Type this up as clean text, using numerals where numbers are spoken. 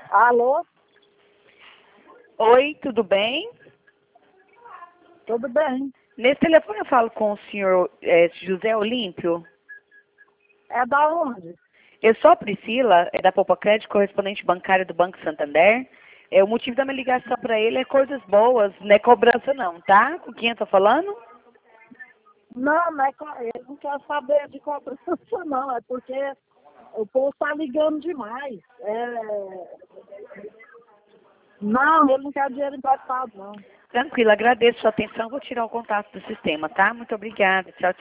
Alô? Oi, tudo bem? Tudo bem? Nesse telefone eu falo com o senhor José Olímpio. É da onde? Eu sou a Priscila, da Poupa Crédito, correspondente bancária do Banco Santander. O motivo da minha ligação para ele é coisas boas, não é cobrança não, tá? Com quem eu tô falando? Não, ele não quer saber de cobrança, não. É porque o povo está ligando demais. Não, ele não quer dinheiro emprestado, não. Tranquilo, agradeço a sua atenção, vou tirar o contato do sistema, tá? Muito obrigada, tchau,